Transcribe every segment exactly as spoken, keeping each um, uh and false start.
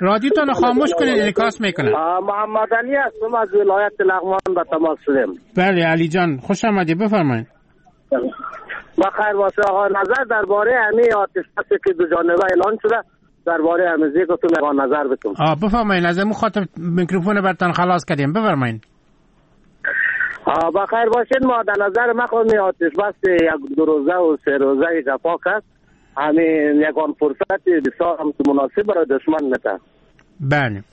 رادیوتون خاموش کنید، انعکاس میکنه. محمد علی هستم از ولایت لغمان به تماس شدم. بله علی جان خوش آمدید، بفرمایید. بخیر باشه آقا. نظر درباره همین آتش بسی که دو جانبه اعلان شده درباره همین زیگتون آقا نظر بتون. آ بفرمایید. از مخاطب میکروفون براتون خلاص کردیم، بفرمایید. آ بخیر باشید. ما در نظر ما خود آتش بس یک دو روزه و سه روزه جفاک است. همین یکان فرصت بسیار هم مناسب برای دشمن نده. بله.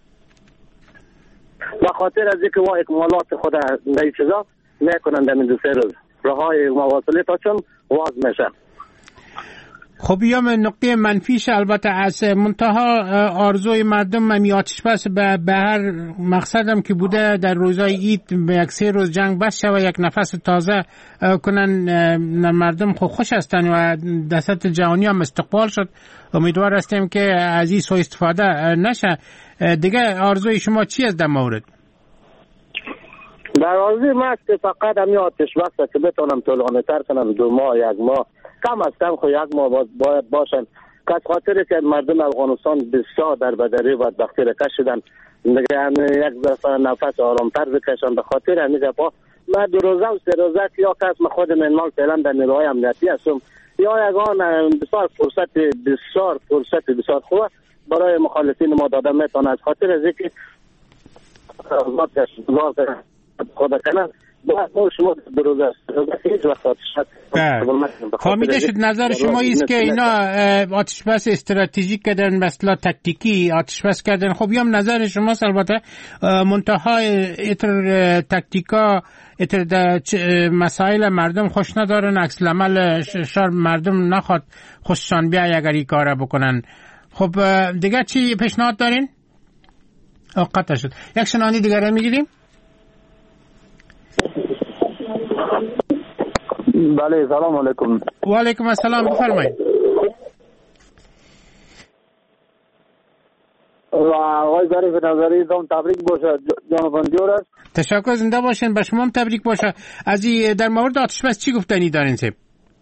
به خاطر از اینکه وا اکمالات خود در چیزا میکنن در این دو سه روز راههای مواصلات تا چون واز میشه. خب یا نقطه منفیش البته از منتها آرزوی مردم همی آتش بس به, به هر مقصدم که بوده در روزهای عید به یک سه روز جنگ بس شود، یک نفس تازه کنن. مردم خود خوش هستن و دست جهانی هم استقبال شد. امیدوار هستیم که از این سوء استفاده نشه. دیگه آرزوی شما چی است در مورد؟ در آرزوی ما است که فقط همی آتش بس که بتونم طولانی تر کنم، دو ماه یک ماه کم از کم خو یک ماه باید باشن که از خاطر که مردم افغانستان بسیار در بدری و بدبختی را کشیدن دیگه هم یک دفعه نفس آرامتر بکشن. به خاطر همین دفعه من دو روزه و سه روزه یا کس من خود منمال فعلا در نیروهای امنیتی هستم یا یگان بسیار فرصت بسیار فرصت بسیار خوب برای مخالفین ما داده میتونه. از خاطر از اینکه خود کنن فهمیده شد. نظر شما ایست که اینا آتش بس استراتژیک کردن، مثلا تکتیکی آتش بس کردن. خب هم نظر شما البته منتهای اتر تکتیکا اتر مسائل مردم خوش ندارن، عکس العمل شر مردم نخواد خوششان بیا اگر این کار بکنن. خب دیگه چی پیشنهاد دارین؟ قطع شد. یک شنانی دیگه میگیریم. بله سلام علیکم. و علیکم السلام، بفرمایید. و آقای ظریف نظری دام تبریک باشه جناب جورج. تشکر، زنده باشین. به شما هم تبریک باشه. از در مورد آتش بس چی گفتنی دارین سیب؟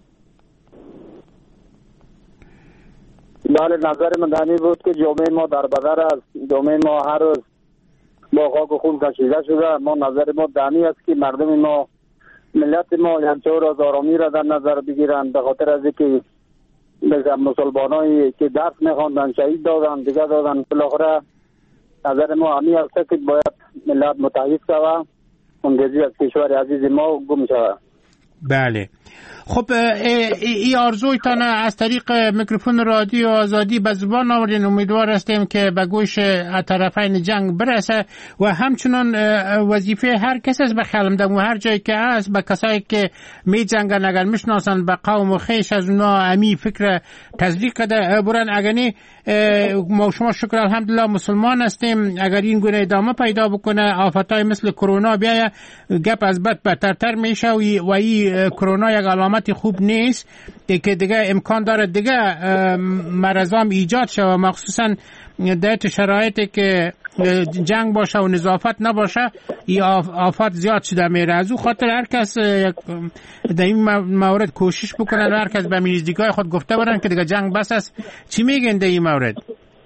بله نظر من دانی بود که جامعه ما در بدر است. جامعه ما هر روز با خاک و خون کشیده شده. ما نظر ما دانی است که مردم ما ملت ما همچور از آرامی را در نظر بگیرند. به خاطر از اینکه مسلمانایی که درس میخواندن شهید دادن دیگه دادن. بالاخره نظر ما همی است که باید ملت متحد شود، خونریزی از کشور عزیز ما گم شود. بله. خب این آرزویتان از طریق میکروفون رادیو آزادی به زبان آوردین. امیدوار هستیم که به گوش طرفین جنگ برسه و همچنان وظیفه هر کس است به خیالم دم و هر جایی که هست به کسایی که می جنگن اگر میشناسن به قوم و خیش از اونا امی فکر تزریق کده برن. اگر نی ما شما شکر الحمدلله مسلمان هستیم. اگر این گونه ادامه پیدا بکنه آفتای مثل کرونا بیایه گپ از بد بدتر میشه و این کرونا یک علامت خوب نیست که دیگه امکان داره دیگه مرضام ایجاد شه و مخصوصا در شرایطی که جنگ باشه و نظافت نباشه این آفات زیاد شده میره. از او خاطر هر کس در این مورد کوشش بکنن و هر کس به نزدیکای خود گفته برن که دیگه جنگ بس است. چی میگن در این مورد؟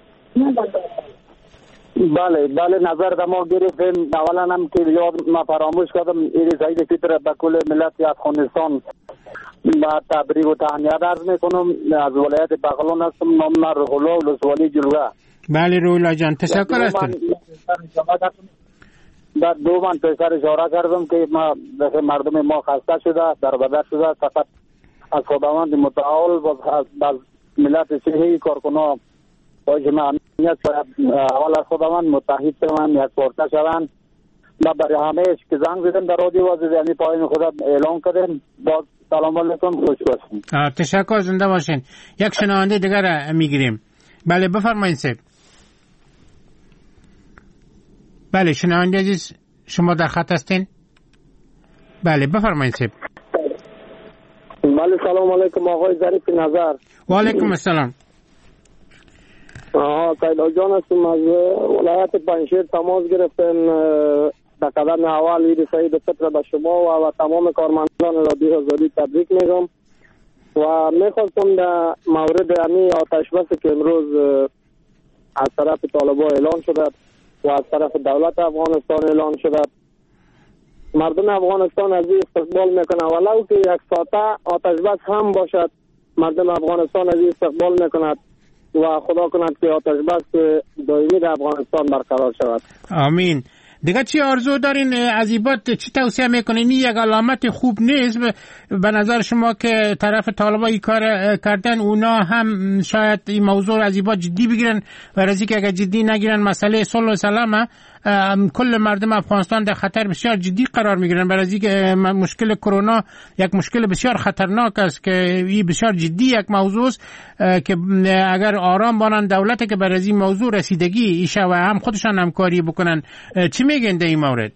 بله بله نظر در ما گرفتیم. اولا هم که یاد ما فراموش کردم عید سعید فطر به کل ملت افغانستان با تبریک و تهنیت عرض میکنم. از ولایت بغلان هستم. نام من روح الله ولسوالی جلوه. بله روح الله جان تشکر هستم. در دو من پیسر اشاره کردم که ما مردم ما خسته شده در بدر شده. فقط از خداوند متعال و از ملت صحیح کارکنان باید ما امنیت اول از خداوند متحد شوند، یک پارچه شوند. ما برای همهش که زنگ زدم در رادیو و زدیم پایین خدا اعلان کردیم. باز سلام علیکم، خوش باشین. تشکر، زنده باشین. یک شنونده دیگر میگیریم. بله بفرمایید سید. بله شنونده عزیز شما در خط هستین؟ بله بفرمایید سید. بله سلام علیکم آقای ظریف نظر. و علیکم السلام. آها قیدا جان هستم از ولایت پنجشیر تماس گرفتن در قدم اول عید سعید فطر به شما و, و تمام کارمندان رادیو آزادی تبریک میگم و میخواستم در مورد امی آتش بسی که امروز از طرف طالبان اعلان شده و از طرف دولت افغانستان اعلان شده. مردم افغانستان از این استقبال میکنه، ولو که یک ساعته آتش بس هم باشد مردم افغانستان از این استقبال میکند و خدا کند که آتش بس دائمی در افغانستان برقرار شود. آمین. دیگه چی آرزو دارین از این بعد؟ چی توصیه میکنین؟ این یک علامت خوب نیست به نظر شما که طرف طالبان این کار کردن؟ اونا هم شاید این موضوع از این بعد جدی بگیرن و رزی که اگر جدی نگیرن مسئله صلح و سلام کل مردم افغانستان در خطر بسیار جدی قرار میگیرن. برای اینکه مشکل کرونا یک مشکل بسیار خطرناک است که این بسیار جدی یک موضوع است که اگر آرام بانن دولت که برای این موضوع رسیدگی ایشه و هم خودشان همکاری بکنن. چی میگن در این مورد؟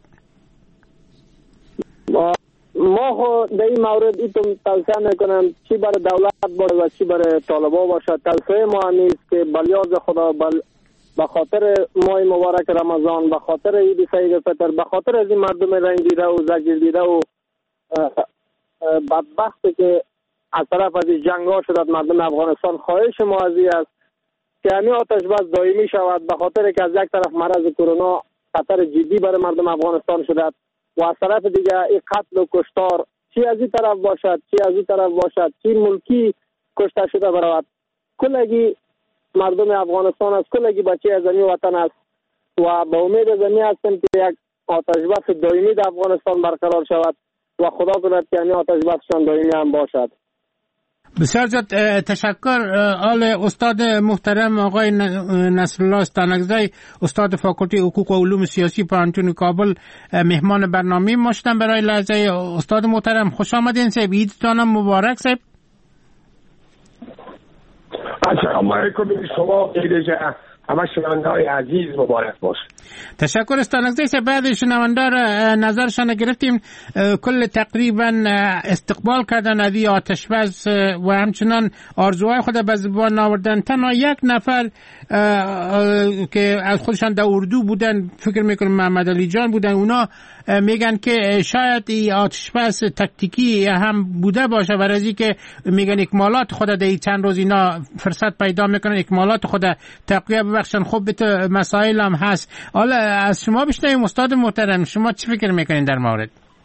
ما در این مورد ایتون توصیه میکنم چی برای دولت باشه و چی برای طالبان باشه. توصیه ما نیست که بلیاز خدا بل به خاطر ماه مبارک رمضان، به خاطر عید سعید فطر، به خاطر از این مردم رنجیده و زجر دیده و بدبختی که از طرف از این جنگ ها شده مردم افغانستان، خواهش ما از این است که همین آتش بس دائمی شود، به خاطر که از یک طرف مرض کرونا خطر جدی برای مردم افغانستان شده و از طرف دیگه این قتل و کشتار چی از این طرف باشد چی از این طرف باشد، چی ملکی کشته شده برود، کلگی مردم افغانستان است، کلگی بچه از زمین وطن است و به امید زمین هستم که یک آتش بس دائمی در افغانستان برقرار شود و خدا کند که همین آتش بسشان دائمی هم باشد. بسیار زیاد تشکر. آل استاد محترم آقای نصرالله استانکزی، استاد فاکولته حقوق و علوم سیاسی پوهنتون کابل، مهمان برنامه ما شدن برای لحظه. استاد محترم خوش آمدین. صاحب عیدتان مبارک. صاحب السلام علیکم. شما عید همه شنونده‌های عزیز مبارک باشه. تشکر استانکزی صاحب. بعد شنونده را نظرشان گرفتیم، کل تقریبا استقبال کردن از این آتشبس و همچنان آرزوهای خود به زبان آوردن. تنها یک نفر که از خودشان در اردو بودن، فکر میکنم محمد علی جان بودن، اونا میگن که شاید این آتشبس تکتیکی هم بوده باشه و رازی که میگن اکمالات خود در چند روز اینا فرصت پیدا میکنن اکمالات خود تقویه ببخشن. خب مسائل هم هست. حالا از شما بیشتر استاد محترم، شما چی فکر میکنین در مورد؟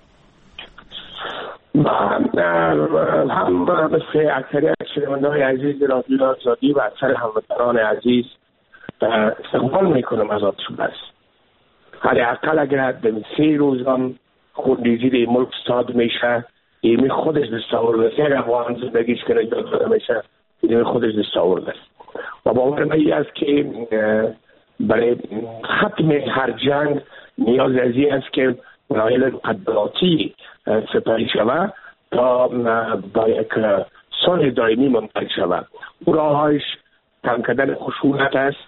من هم مثل اکثریت شنونده‌های عزیز رادیو آزادی و اکثر هموطنان عزیز استقبال میکنم از آتشبس. حداقل اگر در سه روز هم خونریزی در ملک استاد میشه، ایمی خودش دستاورد است. اگر افغان زندگیش کنه ایجاد داده میشه، ایمی خودش دستاورد است. و باور من این است که برای ختم هر جنگ نیاز از این است که مراحل مقدماتی سپری شود تا با یک صلح دائمی منتهی شود. او راهش کم کردن خشونت است،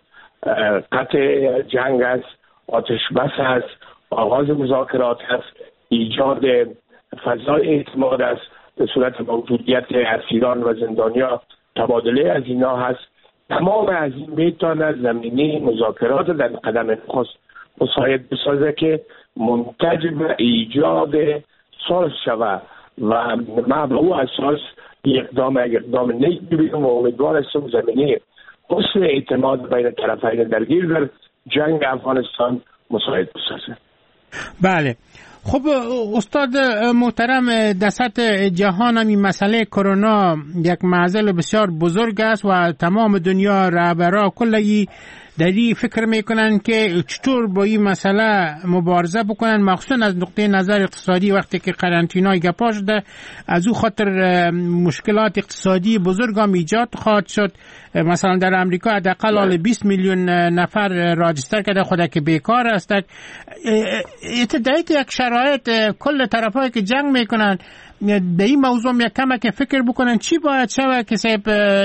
قطع جنگ است، آتش بس است، آغاز مذاکرات است، ایجاد فضای اعتماد است به صورت موجودیت اسیران و زندانیا، تبادله از اینا هست. تمام از این میتواند زمینه مذاکرات در قدم نخست مساعد بسازه که منتج به ایجاد صلح شود و ما به او اساس اقدام اقدام نیک ببینم و امیدوار هستم زمینه حسن اعتماد بین طرفین درگیر در جنگ افغانستان مساعد بسازه. بله. خب استاد محترم، در سطح جهان هم این مسئله کرونا یک معضل بسیار بزرگ است و تمام دنیا رهبرا کلی در این فکر میکنن که چطور با این مسئله مبارزه بکنن، مخصوصا از نقطه نظر اقتصادی. وقتی که قرنطینای گپا شده، از او خاطر مشکلات اقتصادی بزرگ هم ایجاد خواهد شد. مثلا در امریکا حداقل حال بیست میلیون نفر راجستر کرده خود که بیکار هستند. ابتدایی یک شرایط کل طرفایی که جنگ میکنن در این موضوع یک کمک فکر بکنن چی باید شود که صاحب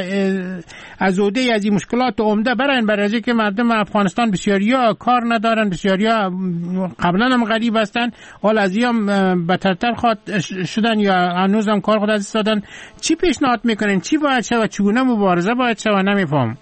از عهده از این مشکلات عمده برن، برای که مردم افغانستان بسیاریا کار ندارن، بسیاریا قبلا هم غریب هستن، حال از این بدتر خواهد شدن یا هنوز هم کار خود از دادن. چی پیشنهاد میکنین؟ چی باید شود؟ چگونه مبارزه باید شود؟ نمیفهم.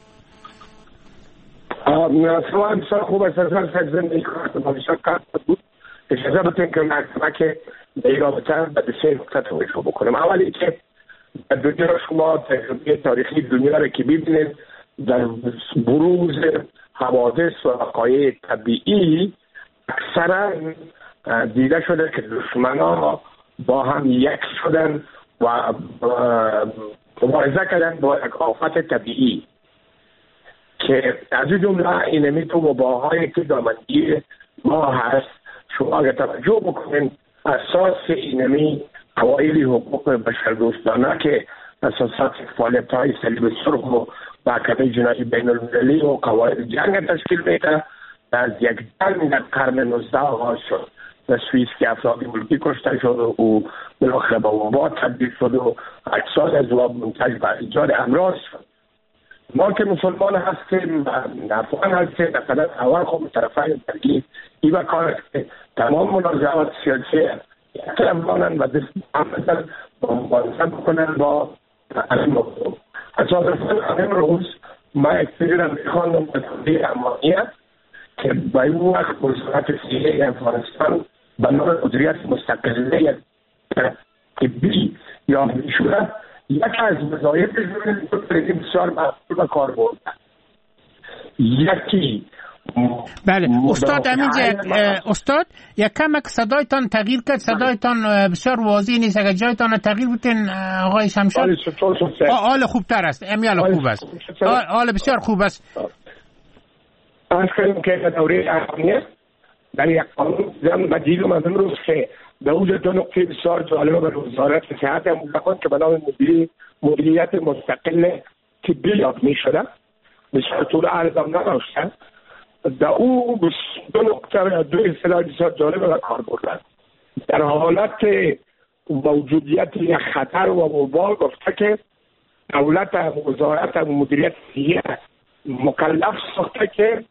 سوال بسیار خوب است. از زندگی کار بسیار کار بود. اجازه بتین که محکمه که در این رابطه به سه نکته توجه بکنم. اولی که در دنیا شما تجربه تاریخی دنیا را که ببینید، در بروز حوادث و وقایع طبیعی اکثرا دیده شده که دشمنان با هم یک شدن و مبارزه کردن با یک آفت طبیعی که از این جمله اینمی تو مباهای که دامندی ما هست. شما اگر توجه بکنین اساس اینمی قواعد حقوق بشردوستانه که اساسات فعالیت های صلیب سرخ و محکمه جنایی بین المللی و قواعد جنگ تشکیل میده. از یک جنگ در قرن نوزده آغاز شد در سوئیس که افراد ملکی کشته شد و بالاخره به وبا تبدیل شد و اجساد از وبا منتج به ایجاد امراض شد. ما که مسلمان هستیم افغان هستیم در قدر اول خود طرفین ترگیب ای و کار که تمام منازعات سیاسی یک افغانن و دست محمدن با مبارزه بکنن با این موضوع. تصادفاً امروز ما یک فکرم میخواندم به توضیح امانیت که با این وقت وزارت صحه افغانستان به نام مدیریت مستقله طبی یا میشوره یک از وظایفش رو بسیار مقبول و کار برده. یکی بله استاد همینجا استاد یک کمک صدایتان تغییر کرد، صدایتان بسیار واضح نیست، اگر جایتان تغییر بودین آقای شمشاد حال خوبتر است. امیال خوب است، حال بسیار خوب است. از کنیم که دوره اهمیت در یک قانون زن مجید و مزن روز که به اوج دو نقطه بسیار جالبه به وزارت صحت مطلقان که به نام مدیریت مستقل طبی یاد می شده بسیار طول عرضم نداشته. در او دو نقطه و دو اصطلاح بسیار جالبه به کار بردن. در حالت موجودیت یک خطر و وبا گفته که دولت وزارت مدیریت صحی مکلف ساخته که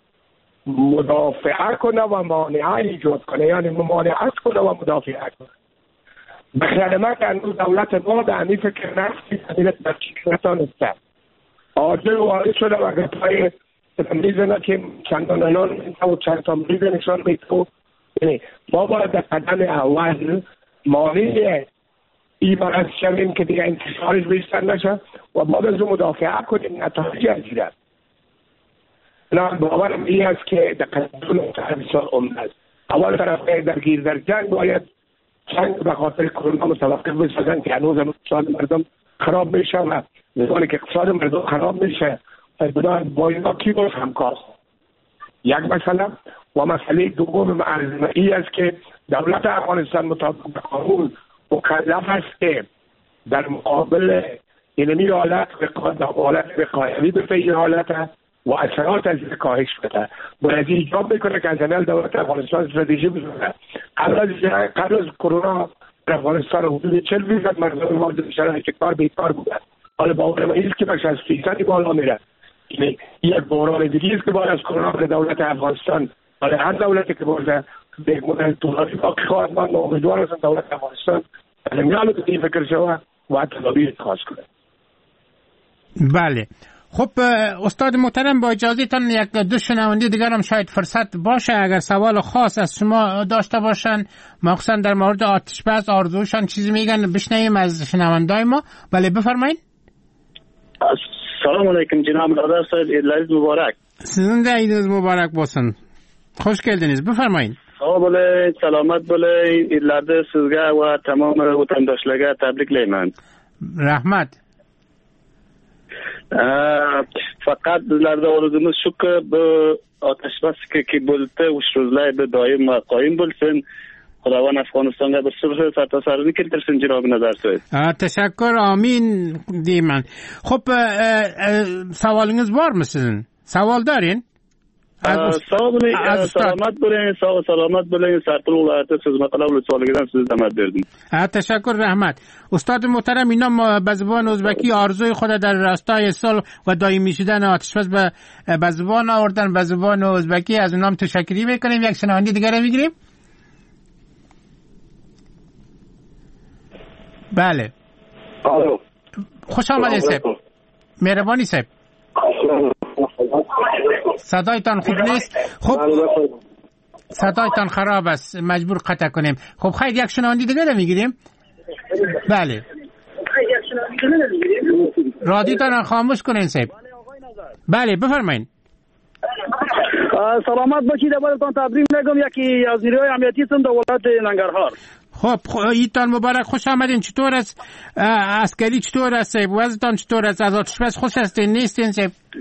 مدافعه کنه و مانعه ایجاد کنه، یعنی ممانعت کنه و مدافعه کنه. به خیال من که انو دولت ما در این فکر نفسی تمیلت در چیزتان است آجل وارد شده و اگر پای میزنه که چندان انان و چند تا مریض نشان میتو ما باید در قدم اول مانع این مرض شویم که دیگه انتشارش بیشتر نشه و بعد از اون مدافعه کنیم نتایج عجیره. نه باورم این است که در قدم نقطه بسیار عمده است. اول طرف درگیر در جنگ باید جنگ به خاطر کرونا متوقف بسازن که هنوز اقتصاد مردم خراب میشه و نظامی که اقتصاد مردم خراب میشه بدان با اینا کی باز همکار یک مسئله. و مسئله دوم ای است که دولت افغانستان مطابق قانون مکلف است که در مقابل اینمی حالت حالت وقایوی به این حالت و اثرات از کاهش بده باید ایجاب میکنه که از عمل دولت افغانستان استراتژی بزنه. قبل از قبل از کرونا در افغانستان حدود چهل فیصد مردم مورد شرایط کار بیکار بودن. حالا باور این است که بخش از فیصدی بالا میره. این یک بحران دیگه است که بعد از کرونا به دولت افغانستان برای هر دولتی که باشه به یک مدت طولانی باقی خواهد ماند. امیدوار هستم دولت افغانستان از میان به این فکر شود و تدابیر اتخاذ کنه. بله خب استاد محترم با اجازهتان یک دو شنونده دیگر هم شاید فرصت باشه اگر سوال خاص از شما داشته باشن مخصوصا در مورد آتشبس آرزوشان چیزی میگن بشنویم از شنوندای ما. بله بفرمایید. سلام علیکم جناب برادر صاحب، عید مبارک. sizin de عید مبارک olsun. Hoş geldiniz. بفرمایید. sağ olun, selamet bo'lin. Idlarda sizga va tamom vatandoshlarga tabriklayman. Rahmat. faqat bizlarda orzumuz shuki bu otashbas ki bo'ldi uch ro'zlar bir doim va qoyim bo'lsin. خداوند افغانستان به صلح سرتاسرانه keltirsin جناب نظر صاحب. تشکر آمین دیمن. خب سوالینgiz var mı sizin? سوال دارین؟ sağ olun, selamet bo'lin, sağ selamet bo'lin. Sarpul viloyati xizmat qilib savoligizdan siz damat berdim. تشکر رحمت. استاد محترم اینا به زبان ازبکی آرزوی خود در راستای صلح و دائمی شدن آتشبس به زبان آوردن به زبان ازبکی از اونام تشکری میکنیم. یک شنونده دیگه رو میگیریم. بله الو خوش آمدید صاحب. مهربانی صاحب. صدایتان خوب نیست. خب صدایتان خراب است مجبور قطع کنیم. خب خیر یک شنونده دیگه رو میگیریم. بله رادیوتان خاموش کنین صاحب. بله بفرمایید. سلامت باشید. اولتان تبریک میگم یکی از نیروهای امنیتی هستم در ولایت ننگرهار. خب ایتان مبارک، خوش آمدین. چطور است عسکری؟ چطور است وضعتان؟ چطور است؟ از آتشبس خوش هستین نیستین؟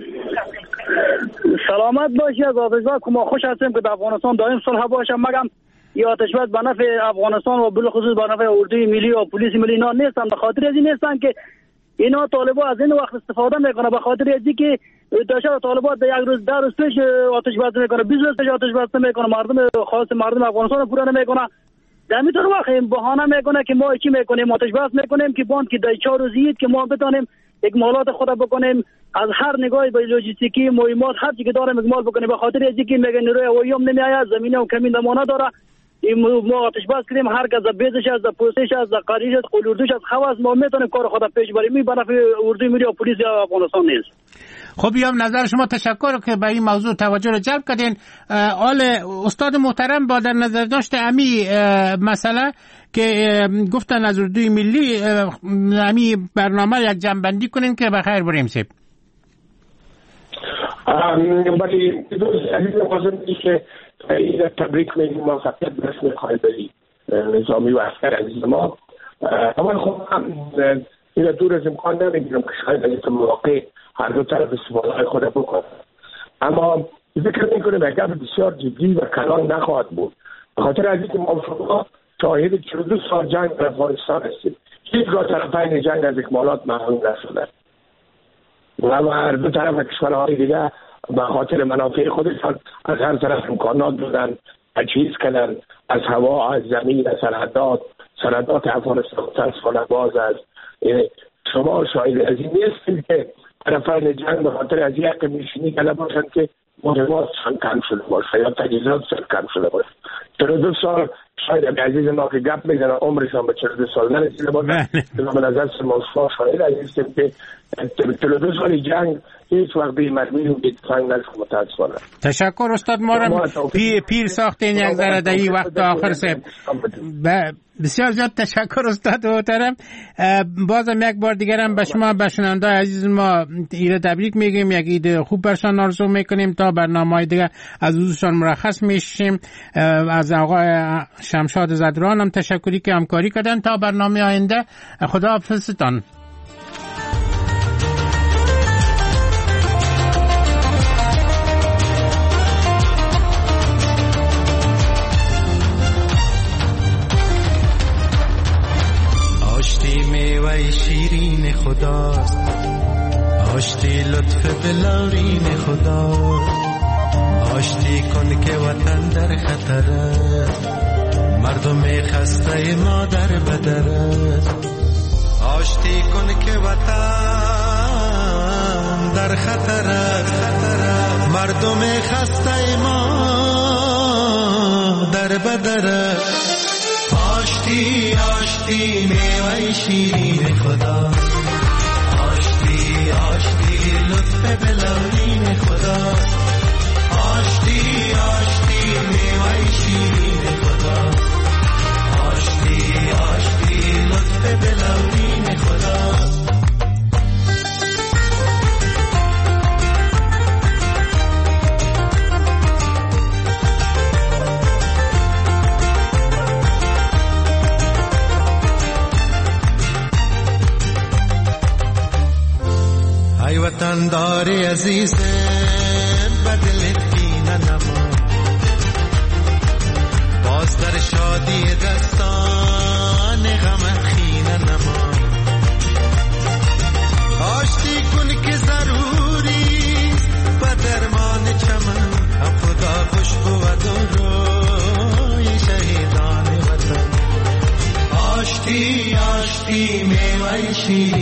سلامت باشی. از آتشبس ما خوش هستیم که در افغانستان دائم صلح باشه. مگم این آتشبس به نفع افغانستان و بالخصوص به نفع اردوی ملی و پلیس ملی اینا نیستن. به خاطر از این نیستن که اینا طالبا از این وقت استفاده میکنه. به خاطر از اینکه داشته طالبا در یک روز در روز پیش آتشبس میکنه، بیست روز پیش آتشبس میکنه، مردم خاص مردم افغانستان پورا نمیکنه. در میتونه وقت بهانه میکنه که ما چی میکنیم، آتشبس میکنیم که باند که در چهار روزید که ما بتونیم اکمالات خود بکنیم، از هر نگاهی به لوجستیکی مهمات هر چی که داریم اکمال بکنیم. به خاطر از اینکه میگه نیروی هوایی هم نمیآید، زمینه و کمین نمونه داره، ما آتش باز کردیم. هر کس از بیزش از پوستش از قاریش از قلوردوش از خواص ما میتونیم کار خود پیش بریم. می بنفع اردوی ملی و پلیس افغانستان نیست. خب بیام نظر شما. تشکر که به این موضوع توجه رو جلب کردین. آل استاد محترم با در نظر داشت امی مسئله که گفتن از اردوی ملی امی برنامه یک جنبندی کنین که بخیر بریم سیب. ولی عزیز نوازم که این تبریک میگیم موفقیت برس میخواه بری نظامی و عسکر عزیز ما. اما خب این دور از امکان نمیگیرم که شاید از این مواقع هر دو طرف استفاده خود بکنم، اما ذکر میکنم اگر بسیار جدی و کلان نخواهد بود. به خاطر از اینکه ما شما شاهد چهل و دو سال جنگ در افغانستان هستیم، هیچگاه طرفین جنگ از اکمالات محروم نشدند و هر دو طرف کشورهای دیگه به خاطر منافع خودشان از هر طرف امکانات دادن، تجهیز کردن، از هوا، از زمین، از سرحدات سرحدات افغانستان متاسفانه باز است. شما شاهد از این نیستید که طرفین جنگ به خاطر از یک میشینی کلا باشند که مهماتشان کم شده باشه یا تجهیزاتشان کم شده باشه. چهل و دو سال شاید عزیز ما که گپ میزنن عمرشان به چهل و دو سال نرسیده باشه. به نظر ما شاهد هستیم که چهل و دو سال جنگ هیچ وقت به مرمی و بیتفنگ نشد متاسفانه. تشکر استاد. ما را پیر, پیر ساختین یک ذره در این وقت آخر سه. بسیار زیاد تشکر استاد محترم. بازم یک بار دیگر هم به شما به شنوندگان عزیز ما ایره تبریک میگیم، یک عید خوب برشان آرزو میکنیم. تا برنامه‌های دیگه از حضورشان مرخص میشیم. از آقای شمشاد زدران هم تشکری که همکاری کردن. تا برنامه آینده خداحافظتان. شیرین خداست، آشتی لطف بلارین خداست، آشتی کن که وطن در خطر است، مردم خسته ما در بدر است، آشتی کن که وطن در خطر است، مردم خسته ما در بدر است. آشتی آشتی میوه شیرین خدا، آشتی آشتی لطف بلارین خدا، آشتی آشتی میوه شیرین خدا، آشتی آشتی لطف بلارین خدا. ای وطن داری عزیز بدلت کینه نما، باز در شادی دستان غم خینه نما، آشتی کن که ضروری و درمان چمن، هم خدا خوشبو و روی شهیدان وطن. آشتی آشتی میوه شیرین